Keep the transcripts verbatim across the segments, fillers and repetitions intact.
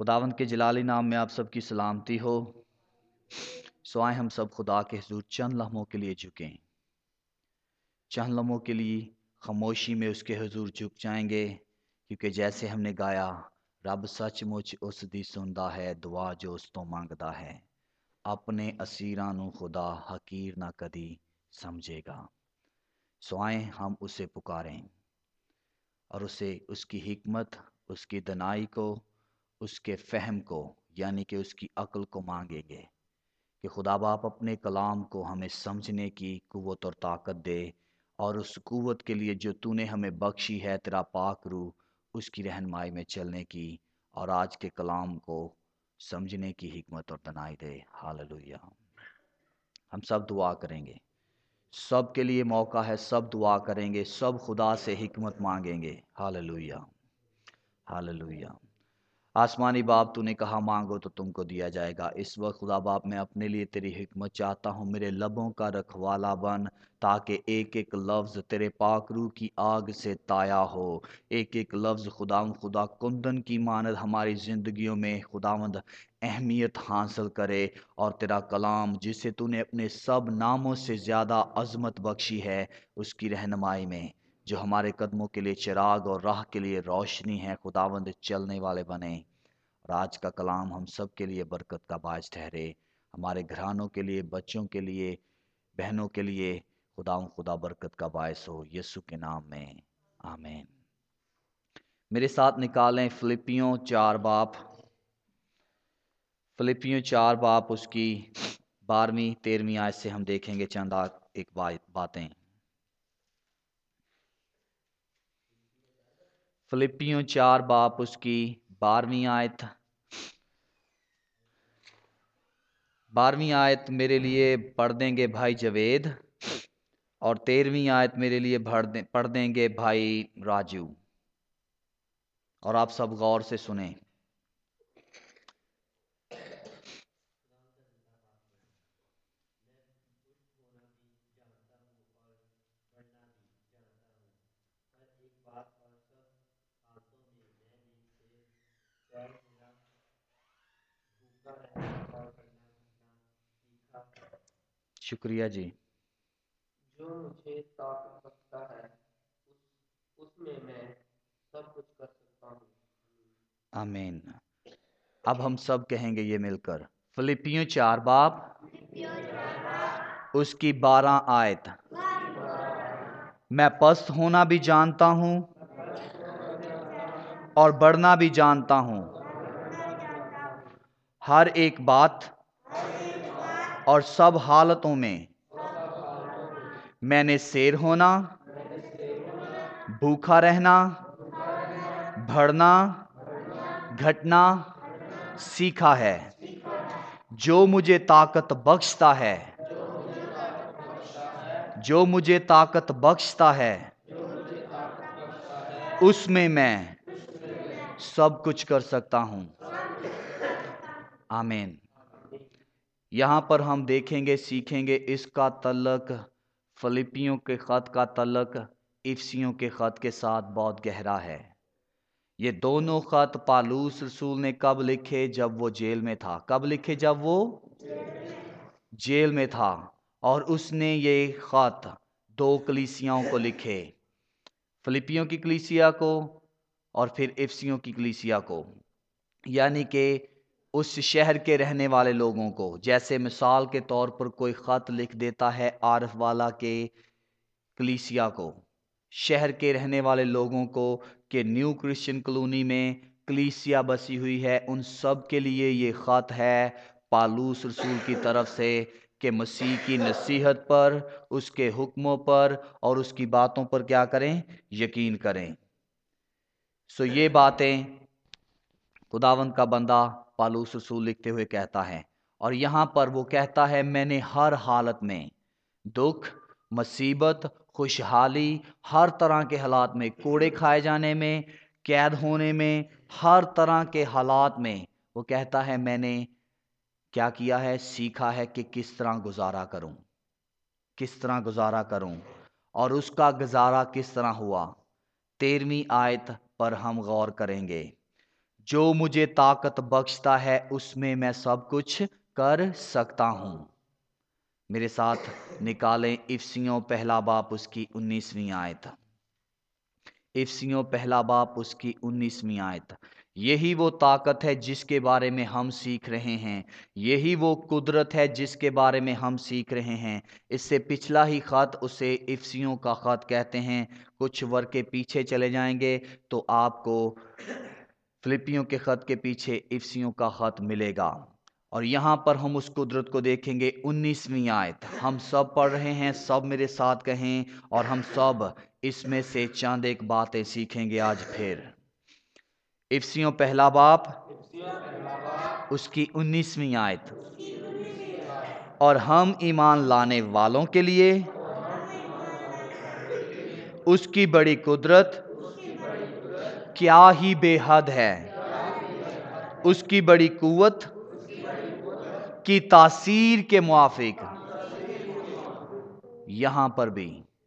खुदावंद के जलाली नाम में आप सबकी सलामती हो। सो आए हम सब खुदा के हुजूर चंद लम्हों के लिए झुकें, चंद लम्हों के लिए खामोशी में उसके हुजूर झुक जाएंगे, क्योंकि जैसे हमने गाया, रब सचमुच उस दी सुनदा है दुआ जो उस तो मंगदा है, अपने असीरां नूं खुदा हकीर ना कदी समझेगा। सो आए हम उसे पुकारें और उसे उसकी हिकमत, उसकी दनाई को, उसके फ़हम को यानी कि उसकी अक्ल को मांगेंगे कि खुदा बाप अपने कलाम को हमें समझने की कुव्वत और ताकत दे, और उस कुव्वत के लिए जो तूने हमें बख्शी है तेरा पाक रूह, उसकी रहनुमाई में चलने की और आज के कलाम को समझने की हिकमत और दनाई दे। हालेलुया। हम सब दुआ करेंगे, सब के लिए मौका है, सब दुआ करेंगे, सब खुदा से हिकमत मांगेंगे। Hallelujah hallelujah. आसमानी बाप तूने कहा मांगो तो तुमको दिया जाएगा। इस वक्त खुदा बाप मैं अपने लिए तेरी हिकमत चाहता हूँ, मेरे लबों का रखवाला बन, ताकि एक एक लफ्ज़ तेरे पाक रूह की आग से ताया हो। एक एक लफ्ज़ खुदा खुदा कुंदन की मानद हमारी ज़िंदगियों में खुदावंद अहमियत हासिल करे, और तेरा कलाम जिसे तूने अपने सब नामों से ज़्यादा अज़मत बख्शी है, उसकी रहनुमाई में जो हमारे कदमों के लिए चिराग और राह के लिए रोशनी है, खुदावंद चलने वाले बने। और आज का कलाम हम सब के लिए बरकत का बायस ठहरे, हमारे घरानों के लिए, बच्चों के लिए, बहनों के लिए खुदा खुदा बरकत का बायस हो, यीशु के नाम में आमीन। मेरे साथ निकालें फिलिपियों चार बाप, फिलिपियों चार बाप उसकी बारहवीं तेरहवीं आयत से हम देखेंगे चंद एक बातें। फिलिपियों चार बाप उसकी बारहवीं आयत बारहवीं आयत मेरे लिए पढ़ देंगे भाई जवेद, और तेरहवीं आयत मेरे लिए पढ़ देंगे भाई राजू, और आप सब गौर से सुने। शुक्रिया जी। जो मुझे ताकत बख्शता है उस उसमें मैं सब कुछ कर सकता हूँ। आमीन। अब हम सब कहेंगे ये मिलकर, फिलिपियों चार बाप उसकी बारह आयत। मैं पस्त होना भी जानता हूँ और बढ़ना भी जानता हूँ, हर एक बात और सब हालतों में मैंने शेर होना, भूखा रहना, बढ़ना, घटना सीखा है। जो मुझे ताकत बख्शता है जो मुझे ताकत बख्शता है उसमें मैं सब कुछ कर सकता हूँ। आमीन। यहाँ पर हम देखेंगे, सीखेंगे, इसका तल्लक फिलिपियों के ख़त का तल्लक इफिसियों के ख़त के साथ बहुत गहरा है। ये दोनों ख़त पालूस रसूल ने कब लिखे? जब वो जेल में था। कब लिखे? जब वो जेल में था। और उसने ये ख़त दो कलीसियाओं को लिखे, फिलिपियों की कलीसिया को और फिर इफिसियों की कलीसिया को, यानी कि उस शहर के रहने वाले लोगों को। जैसे मिसाल के तौर पर कोई ख़त लिख देता है आरफ वाला के कलीसिया को, शहर के रहने वाले लोगों को, कि न्यू क्रिश्चियन कॉलोनी में कलीसिया बसी हुई है, उन सब के लिए ये ख़त है पालूस रसूल की तरफ से कि मसीह की नसीहत पर, उसके हुक्मों पर और उसकी बातों पर क्या करें? यकीन करें। सो ये बातें खुदावंद का बंदा पालूस रसूल लिखते हुए कहता है, और यहाँ पर वो कहता है मैंने हर हालत में, दुख, मुसीबत, खुशहाली, हर तरह के हालात में, कोड़े खाए जाने में, कैद होने में, हर तरह के हालात में वो कहता है मैंने क्या किया है? सीखा है कि किस तरह गुजारा करूं, किस तरह गुजारा करूं, और उसका गुजारा किस तरह हुआ। तेरहवीं आयत पर हम गौर करेंगे। जो मुझे ताकत बख्शता है उसमें मैं सब कुछ कर सकता हूं। मेरे साथ निकालें इफिसियों पहला बाप उसकी उन्नीसवीं आयत। इफिसियों पहला बाप उसकी उन्नीसवीं आयत। यही वो ताकत है जिसके बारे में हम सीख रहे हैं, यही वो कुदरत है जिसके बारे में हम सीख रहे हैं। इससे पिछला ही खत उसे इफिसियों का खत कहते हैं। कुछ वर्ग के पीछे चले जाएंगे तो आपको फिलिपियों के खत के पीछे इफिसियों का खत मिलेगा। और यहां पर हम उस कुदरत को देखेंगे। उन्नीसवीं आयत हम सब पढ़ रहे हैं, सब मेरे साथ कहें, और हम सब इसमें से चंद एक बातें सीखेंगे आज फिर। इफिसियों पहला बाप उसकी उन्नीसवीं आयत। और हम ईमान लाने वालों के लिए उसकी बड़ी कुदरत क्या ही बेहद है, उसकी बड़ी कुव्वत की तासीर के मुआफिक। यहां पर भी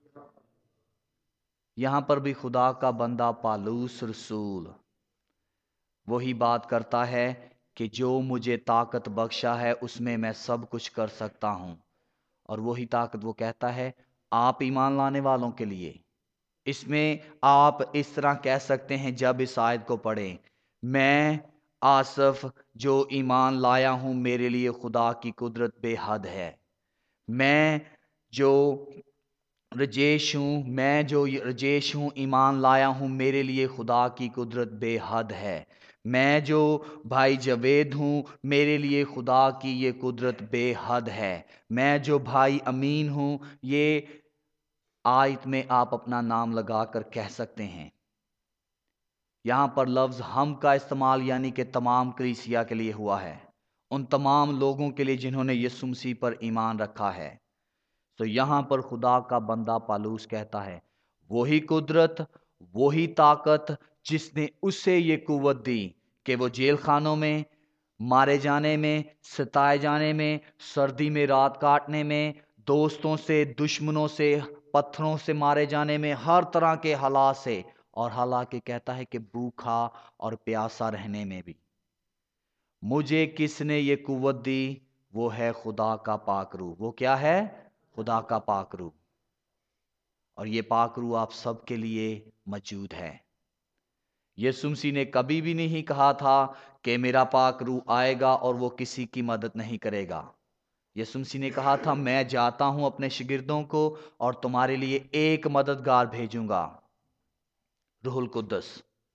यहां पर भी खुदा का बंदा पालूस रसूल वही बात करता है कि जो मुझे ताकत बख्शा है उसमें मैं सब कुछ कर सकता हूं। और वही ताकत वो कहता है आप ईमान लाने वालों के लिए। इसमें आप इस तरह कह सकते हैं जब इस आयत को पढ़ें, मैं आसफ जो ईमान लाया हूं मेरे लिए खुदा की कुदरत बेहद है। मैं जो रजेश हूँ मैं जो रजेश हूँ ईमान लाया हूँ मेरे लिए खुदा की कुदरत बेहद है। मैं जो भाई जवेद हूँ मेरे लिए खुदा की ये कुदरत बेहद है। मैं जो भाई अमीन हूँ, ये आयत में आप अपना नाम लगाकर कह सकते हैं। यहां पर लफ्ज हम का इस्तेमाल यानी कि तमाम कलीसिया के लिए हुआ है, उन तमाम लोगों के लिए जिन्होंने यीशु मसीह पर ईमान रखा है। तो यहां पर खुदा का बंदा पालूस कहता है वही कुदरत, वही ताकत जिसने उसे ये कुव्वत दी कि वो जेल खानों में मारे जाने में, सताए जाने में, सर्दी में रात काटने में, दोस्तों से, दुश्मनों से, पत्थरों से मारे जाने में, हर तरह के हालात से, और हालांकि कहता है कि भूखा और प्यासा रहने में भी मुझे किसने ये कुव्वत दी? वो है खुदा का पाक रूह। वो क्या है? खुदा का पाक रूह। और ये पाक रूह आप सबके लिए मौजूद है। यीशु मसीह ने कभी भी नहीं कहा था कि मेरा पाक रूह आएगा और वो किसी की मदद नहीं करेगा। यीशु मसीह ने कहा था मैं जाता हूं अपने शागिर्दों को और तुम्हारे लिए एक मददगार भेजूंगा, रूहुल कुद्दस।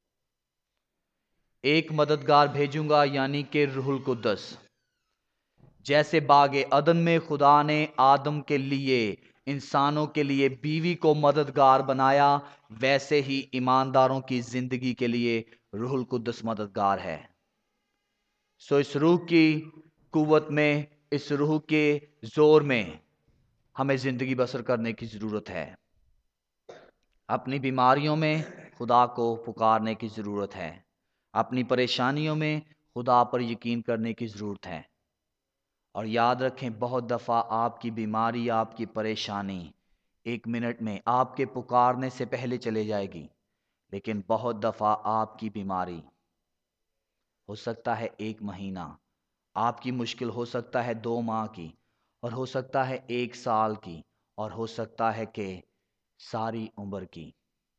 एक मददगार भेजूंगा यानी कि रूहुल कुद्दस। जैसे बागे अदन में खुदा ने आदम के लिए, इंसानों के लिए बीवी को मददगार बनाया, वैसे ही ईमानदारों की जिंदगी के लिए रूहुल कुद्दस मददगार है। सो इस रूह की कुव्वत में, इस रूह के जोर में हमें जिंदगी बसर करने की जरूरत है। अपनी बीमारियों में खुदा को पुकारने की जरूरत है। अपनी परेशानियों में खुदा पर यकीन करने की जरूरत है। और याद रखें, बहुत दफ़ा आपकी बीमारी, आपकी परेशानी एक मिनट में आपके पुकारने से पहले चले जाएगी, लेकिन बहुत दफ़ा आपकी बीमारी हो सकता है एक महीना, आपकी मुश्किल हो सकता है दो माह की, और हो सकता है एक साल की, और हो सकता है कि सारी उम्र की।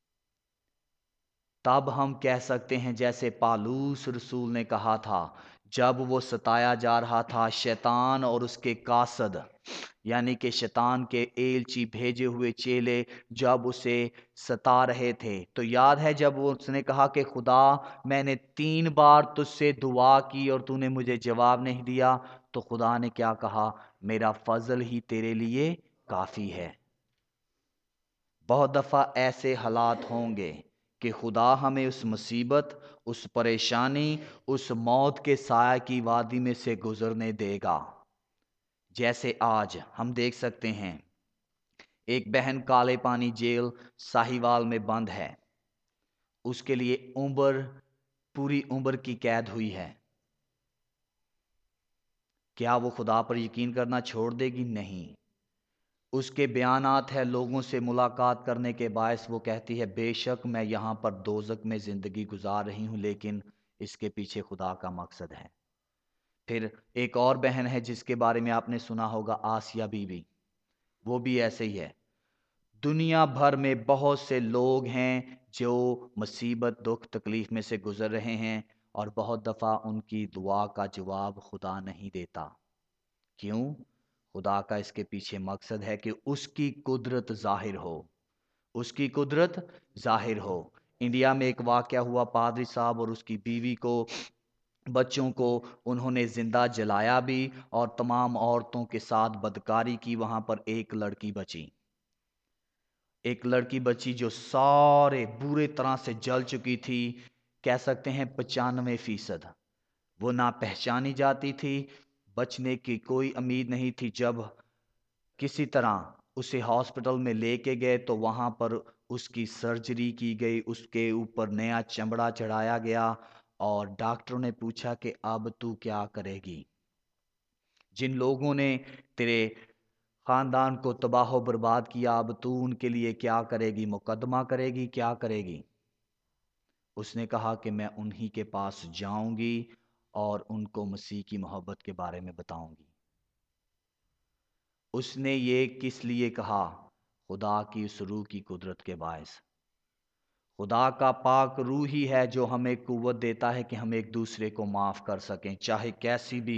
तब हम कह सकते हैं जैसे पालूस रसूल ने कहा था जब वो सताया जा रहा था, शैतान और उसके कासद यानी कि शैतान के एलची भेजे हुए चेले जब उसे सता रहे थे, तो याद है जब वो उसने कहा कि खुदा मैंने तीन बार तुझसे दुआ की और तूने मुझे जवाब नहीं दिया, तो खुदा ने क्या कहा? मेरा फजल ही तेरे लिए काफ़ी है। बहुत दफ़ा ऐसे हालात होंगे कि खुदा हमें उस मुसीबत, उस परेशानी, उस मौत के साया की वादी में से गुजरने देगा। जैसे आज हम देख सकते हैं एक बहन काले पानी जेल साहिवाल में बंद है, उसके लिए उम्र, पूरी उम्र की कैद हुई है। क्या वो खुदा पर यकीन करना छोड़ देगी? नहीं। उसके बयानात है लोगों से मुलाकात करने के बायस वो कहती है बेशक मैं यहाँ पर दोज़ख में ज़िंदगी गुजार रही हूँ, लेकिन اس کے پیچھے خدا کا مقصد ہے۔ پھر ایک اور بہن ہے جس کے بارے میں آپ نے سنا ہوگا، آسیہ بی بی، وہ بھی ایسے ہی ہے۔ دنیا بھر میں بہت سے لوگ ہیں جو مصیبت، دکھ، تکلیف میں سے گزر رہے ہیں، اور بہت دفعہ ان کی دعا کا جواب خدا نہیں دیتا۔ کیوں؟ خدا کا اس کے پیچھے مقصد ہے کہ اس کی قدرت ظاہر ہو، اس کی قدرت ظاہر ہو۔ انڈیا میں ایک واقعہ ہوا، پادری صاحب اور اس کی بیوی کو، بچوں کو انہوں نے زندہ جلایا بھی، اور تمام عورتوں کے ساتھ بدکاری کی۔ وہاں پر ایک لڑکی بچی، ایک لڑکی بچی جو سارے بورے طرح سے جل چکی تھی، کہہ سکتے ہیں پچانوے فیصد۔ وہ نہ پہچانی جاتی تھی، بچنے کی کوئی امید نہیں تھی۔ جب کسی طرح اسے ہاسپٹل میں لے کے گئے تو وہاں پر اس کی سرجری کی گئی، اس کے اوپر نیا چمڑا چڑھایا گیا، اور ڈاکٹروں نے پوچھا کہ اب تو کیا کرے گی؟ جن لوگوں نے تیرے خاندان کو تباہ و برباد کیا، اب تو ان کے لیے کیا کرے گی؟ مقدمہ کرے گی؟ کیا کرے گی؟ اس نے کہا کہ میں انہی کے پاس جاؤں گی اور ان کو مسیح کی محبت کے بارے میں بتاؤں گی۔ اس نے یہ کس لیے کہا؟ خدا کی اس روح کی قدرت کے باعث۔ خدا کا پاک روح ہی ہے جو ہمیں قوت دیتا ہے کہ ہم ایک دوسرے کو معاف کر سکیں، چاہے کیسی بھی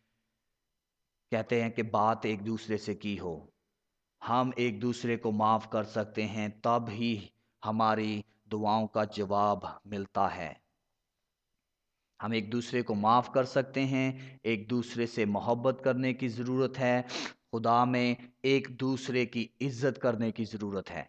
کہتے ہیں کہ بات ایک دوسرے سے کی ہو، ہم ایک دوسرے کو معاف کر سکتے ہیں، تب ہی ہماری دعاؤں کا جواب ملتا ہے۔ ہم ایک دوسرے کو معاف کر سکتے ہیں، ایک دوسرے سے محبت کرنے کی ضرورت ہے، خدا میں ایک دوسرے کی عزت کرنے کی ضرورت ہے،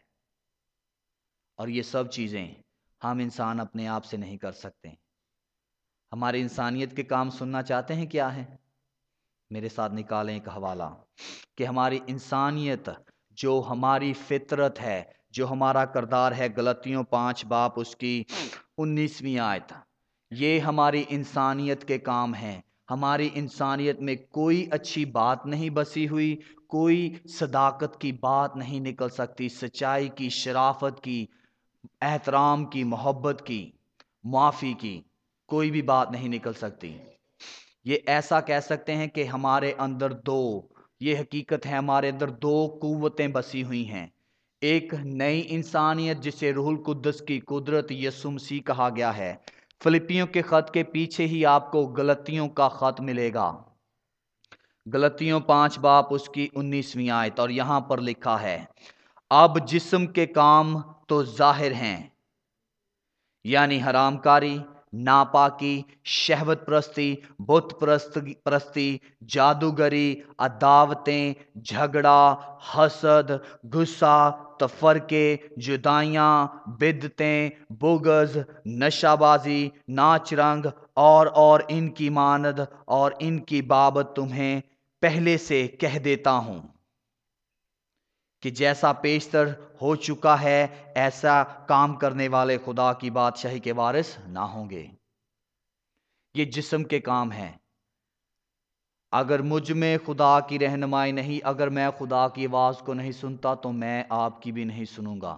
اور یہ سب چیزیں ہم انسان اپنے آپ سے نہیں کر سکتے۔ ہماری انسانیت کے کام سننا چاہتے ہیں کیا ہے؟ میرے ساتھ نکالیں ایک حوالہ کہ ہماری انسانیت، جو ہماری فطرت ہے، جو ہمارا کردار ہے، غلطیوں پانچ باپ اس کی انیسویں آیت، یہ ہماری انسانیت کے کام ہیں۔ ہماری انسانیت میں کوئی اچھی بات نہیں بسی ہوئی، کوئی صداقت کی بات نہیں نکل سکتی، سچائی کی، شرافت کی، احترام کی، محبت کی، معافی کی کوئی بھی بات نہیں نکل سکتی۔ یہ ایسا کہہ سکتے ہیں کہ ہمارے اندر دو، یہ حقیقت ہے، ہمارے اندر دو قوتیں بسی ہوئی ہیں۔ ایک نئی انسانیت جسے روح القدس کی قدرت یسوع مسیح کہا گیا ہے۔ فلپیوں کے خط کے پیچھے ہی آپ کو غلطیوں کا خط ملے گا، غلطیوں پانچ باپ اس کی انیسویں آیت، اور یہاں پر لکھا ہے، اب جسم کے کام تو ظاہر ہیں، یعنی حرام کاری، ناپاکی، شہوت پرستی، بت پرستی، جادوگری، عداوتیں، جھگڑا، حسد، غصہ، تفرقے، جدائیاں، بدعتیں، بغض، نشہ بازی، ناچ رنگ، اور اور ان کی مانند، اور ان کی بابت تمہیں پہلے سے کہہ دیتا ہوں کہ جیسا پیشتر ہو چکا ہے، ایسا کام کرنے والے خدا کی بادشاہی کے وارث نہ ہوں گے۔ یہ جسم کے کام ہیں۔ اگر مجھ میں خدا کی رہنمائی نہیں، اگر میں خدا کی آواز کو نہیں سنتا تو میں آپ کی بھی نہیں سنوں گا۔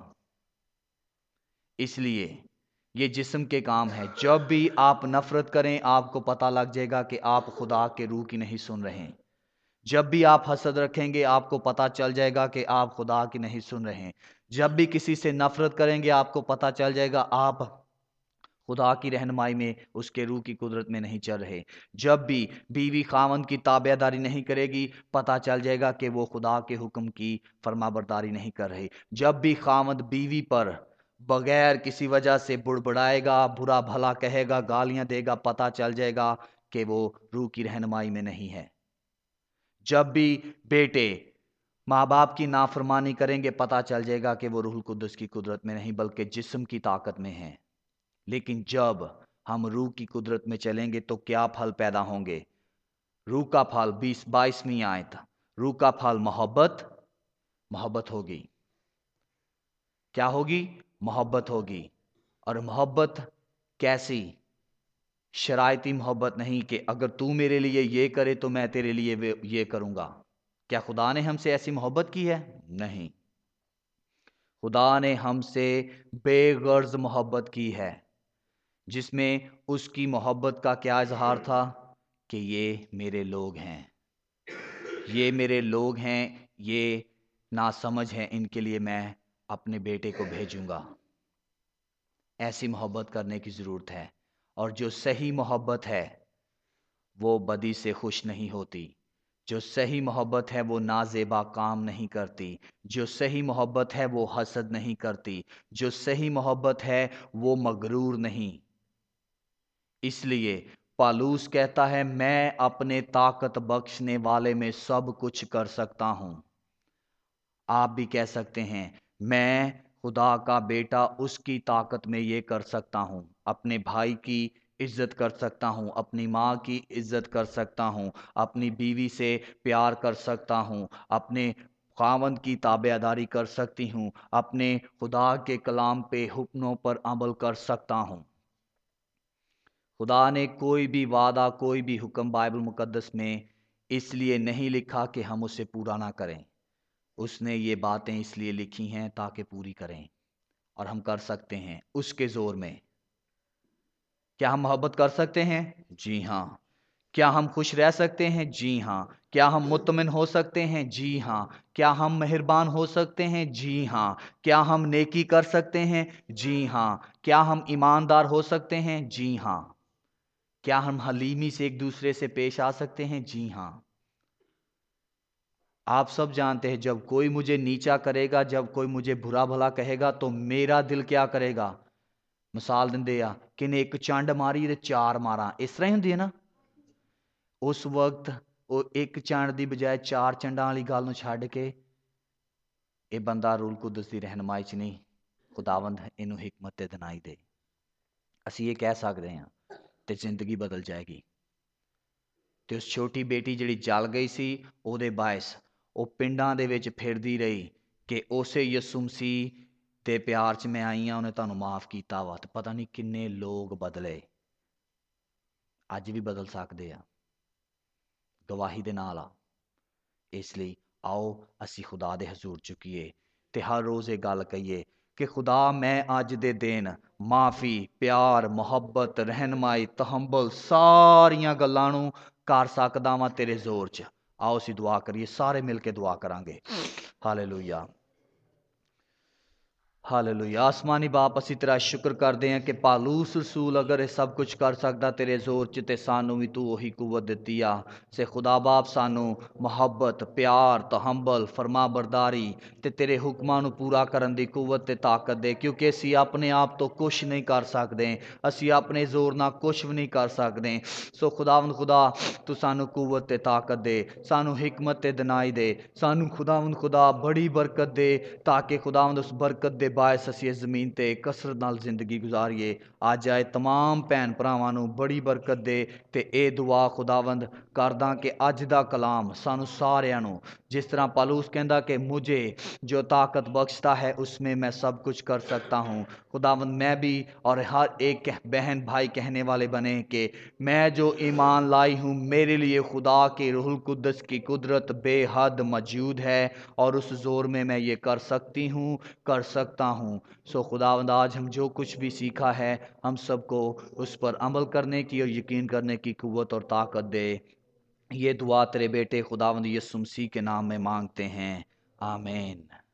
اس لیے یہ جسم کے کام ہے۔ جب بھی آپ نفرت کریں، آپ کو پتہ لگ جائے گا کہ آپ خدا کے روح کی نہیں سن رہے ہیں۔ جب بھی آپ حسد رکھیں گے، آپ کو پتہ چل جائے گا کہ آپ خدا کی نہیں سن رہے ہیں۔ جب بھی کسی سے نفرت کریں گے، آپ کو پتہ چل جائے گا آپ خدا کی رہنمائی میں، اس کے روح کی قدرت میں نہیں چل رہے۔ جب بھی بیوی خاوند کی تابع داری نہیں کرے گی، پتہ چل جائے گا کہ وہ خدا کے حکم کی فرما برداری نہیں کر رہے۔ جب بھی خاوند بیوی پر بغیر کسی وجہ سے بڑبڑائے گا، برا بھلا کہے گا، گالیاں دے گا، پتہ چل جائے گا کہ وہ روح کی رہنمائی میں نہیں ہے۔ جب بھی بیٹے ماں باپ کی نافرمانی کریں گے، پتہ چل جائے گا کہ وہ روح القدس کی قدرت میں نہیں بلکہ جسم کی طاقت میں ہیں۔ لیکن جب ہم روح کی قدرت میں چلیں گے تو کیا پھل پیدا ہوں گے؟ روح کا پھل بیس بائیسویں آیت، روح کا پھل محبت، محبت ہوگی۔ کیا ہوگی؟ محبت ہوگی۔ اور محبت کیسی؟ شرائطی محبت نہیں کہ اگر تو میرے لیے یہ کرے تو میں تیرے لیے یہ کروں گا۔ کیا خدا نے ہم سے ایسی محبت کی ہے؟ نہیں۔ خدا نے ہم سے بے غرض محبت کی ہے۔ جس میں اس کی محبت کا کیا اظہار تھا کہ یہ میرے لوگ ہیں، یہ میرے لوگ ہیں، یہ ناسمجھ ہیں، ان کے لیے میں اپنے بیٹے کو بھیجوں گا۔ ایسی محبت کرنے کی ضرورت ہے، اور جو صحیح محبت ہے وہ بدی سے خوش نہیں ہوتی، جو صحیح محبت ہے وہ نازیبا کام نہیں کرتی، جو صحیح محبت ہے وہ حسد نہیں کرتی، جو صحیح محبت ہے وہ مغرور نہیں۔ اس لیے پالوس کہتا ہے میں اپنے طاقت بخشنے والے میں سب کچھ کر سکتا ہوں۔ آپ بھی کہہ سکتے ہیں میں خدا کا بیٹا اس کی طاقت میں یہ کر سکتا ہوں، اپنے بھائی کی عزت کر سکتا ہوں، اپنی ماں کی عزت کر سکتا ہوں، اپنی بیوی سے پیار کر سکتا ہوں، اپنے خاوند کی تابعداری کر سکتی ہوں، اپنے خدا کے کلام پہ حکموں پر عمل کر سکتا ہوں۔ خدا نے کوئی بھی وعدہ، کوئی بھی حکم بائبل مقدس میں اس لیے نہیں لکھا کہ ہم اسے پورا نہ کریں۔ اس نے یہ باتیں اس لیے لکھی ہیں تاکہ پوری کریں، اور ہم کر سکتے ہیں اس کے زور میں۔ کیا ہم محبت کر سکتے ہیں؟ جی ہاں۔ کیا ہم خوش رہ سکتے ہیں؟ جی ہاں۔ کیا ہم مطمئن ہو سکتے ہیں؟ جی ہاں۔ کیا ہم مہربان ہو سکتے ہیں؟ جی ہاں۔ کیا ہم نیکی کر سکتے ہیں؟ جی ہاں۔ کیا ہم ایماندار ہو سکتے ہیں؟ جی ہاں۔ کیا ہم حلیمی سے ایک دوسرے سے پیش آ سکتے ہیں؟ جی ہاں۔ آپ سب جانتے ہیں جب کوئی مجھے نیچا کرے گا، جب کوئی مجھے برا بھلا کہے گا تو میرا دل کیا کرے گا؟ مثال دیں آ کہ ایک چانڈ ماری تے چار مارا، اس طرح ہی ہوندی ہے نا۔ اس وقت وہ ایک چانڈ دی بجائے چار چنڈاں والی گل نوں چھڈ کے یہ بندہ روح القدس دی رہنمائی چ نہیں، خداوند اینوں حکمت تے دنائی دے، اسی یہ کہہ سکتے ہیں تے زندگی بدل جائے گی۔ تے اس چھوٹی بیٹی جڑی جل گئی سی او دے باعث وہ پنڈاں دے وچ پھردی رہی کہ اسے یسوع مسیح تے پیار چ میں آئی ہاں، انہیں تانوں معاف کیتا وا، تے پتہ نہیں کنے لوگ بدلے، اج بھی بدل سکدے آ گواہی دے نال آ۔ اس لیے آؤ اسی خدا دے حضور چکیے تے ہر روز یہ گل کہیے کہ خدا میں اج دے دن معافی، پیار، محبت، رہنمائی، تحمل ساریاں گلاں نوں کر سکدا واں تیرے زور چ۔ آؤ اسی دعا کریے، سارے مل کے دعا کران گے۔ ہالےلویا، ہالےلویا۔ آسمانی باپ اسی طرح شکر کردے ہیں کہ پالوس رسول اگر یہ سب کچھ کر سکتا تیرے زور چ تے سانوں بھی تو وہی قوت دتی آ سے خدا باپ سانوں محبت، پیار، تحمل، فرما برداری تے تیرے حکماں نوں پورا کرن دی قوت تے طاقت دے، کیونکہ اسی اپنے آپ تو کچھ نہیں کر سکدے، اسی اپنے زور نال کچھ بھی نہیں کر سکدے۔ سو خداوند خدا تو سانوں قوت تے طاقت دے، سانوں حکمت تے دنائی دے، سانوں خداوند خدا بڑی برکت دے، تاکہ خداوند اس برکت دے باعث اسی اس زمین تے کثرت نال زندگی گزاریے۔ آج آئے تمام بہن بھراواں نوں بڑی برکت دے تے اے دعا خداوند کرداں کہ اج دا کلام سانوں ساریاں نوں جس طرح پالوس کہندا کہ مجھے جو طاقت بخشتا ہے اس میں میں سب کچھ کر سکتا ہوں، خداوند میں بھی اور ہر ایک بہن بھائی کہنے والے بنے کہ میں جو ایمان لائی ہوں میرے لیے خدا کے روح القدس کی قدرت بے حد موجود ہے، اور اس زور میں میں یہ کر سکتی ہوں، کر سکتا ہوں۔ سو خداوند آج ہم جو کچھ بھی سیکھا ہے ہم سب کو اس پر عمل کرنے کی اور یقین کرنے کی قوت اور طاقت دے۔ یہ دعا تیرے بیٹے خداوند یسوع مسیح کے نام میں مانگتے ہیں، آمین۔